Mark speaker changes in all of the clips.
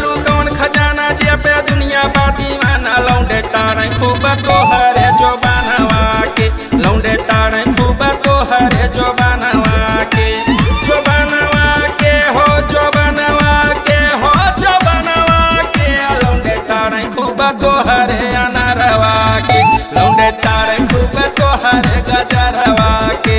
Speaker 1: खोजलू कौन खजाना जे पे दुनिया बा दीवाना लौंडे तारे खूब तोहरे जो बनवा के लौंडे तारे खूब तोहरे जो बनवा के जो बनवा के हो जो बनवा के हो जो बनवा के लौंडे तारे खूब तोहरे अनरवा के लौंडे तारे खूब तोहरे गजरवा के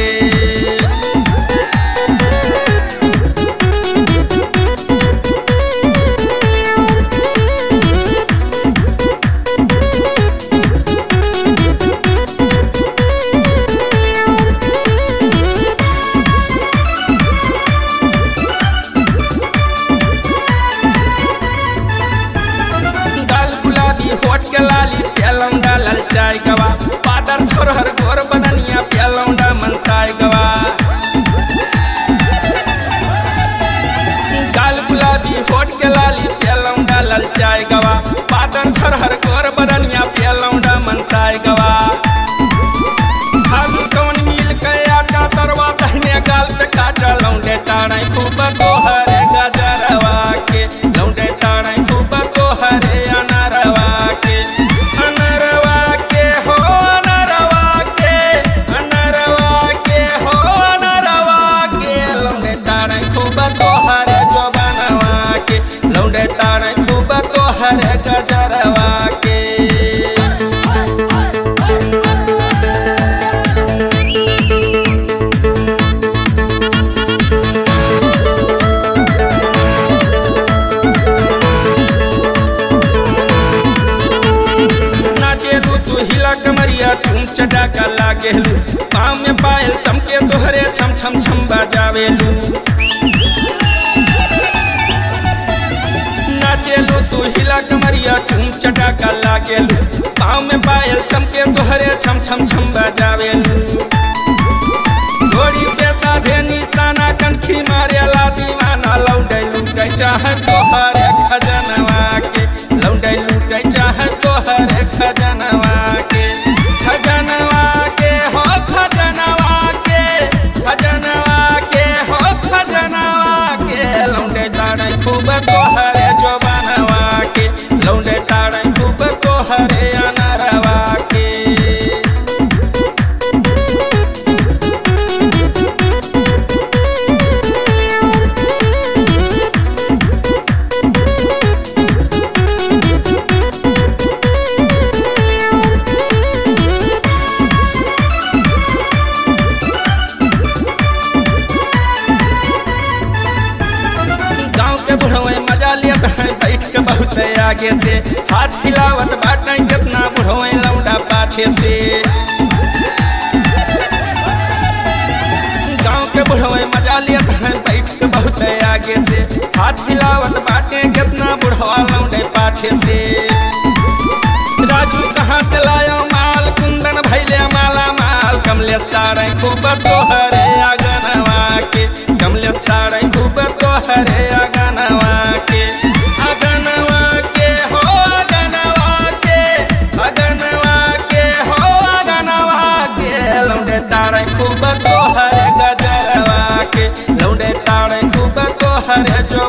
Speaker 1: होट के लाली प्यालौंडा ललचाई गवा पादर छोरहर गोर बननिया प्यालौंडा मनसाई गवा गाल गुलाबी होट के लाली प्यालौंडा ललचाई गवा पादर छोरहर गोर बननिया प्यालौंडा मनसाई गवा खाली कौन मिल के आटा सरवा दहने गाल पे काटा लौंडे तारे खूब तोहरे गजरवा के लौंडे तारे खूब तोहरे अनरवा लौंडे तारे खूब तोहरे गजरवा के नाचेलू तू हिला कमरिया तुम चटाका लागेलू पाँव में पायल चमके तोहरे छम छम छम बजावेलू नाचेलू तू हिला कमरिया तुम चटाका लागेलू पाँव में पायल चमके तोहरे छम छम छम बजावेलू गोरी पे साधे निशाना कनखी मारेला दीवाना लौंडे लूटे चाहे तोहरे खजनवा के लौंडे लूटे चाहे तोहरे खजनवा के खजनवा के हो खजनवा के खजनवा के हो खजनवा के लौंडे तारे खूब तोहरे जो लौंडे तारे खूब तोहरे अनरवा के गाँव के बुढ़वे मजा लेत हैं बैठ के बहुत आगे से हाथ हिलावत बाटे कितना बुढ़वे लौंडा पाछे से गाँव के बुढ़वे मजा लेत हैं बैठ के बहुत आगे से हाथ हिलावत बाटे कितना बुढ़वा लौंडे पाछे से राजू कहाँ से लायो माल कुंदन भैले माला माल कमलेश तारे खूब तोहरे अगनवा के कमलेश तारे खूब तोहरे अगनवा के अगनवा के हो अगनवा के अगनवा के हो अगनवा के लौंडे तारे खूब तोहरे गजरवा के लौंडे तारे खूब तोहरे जो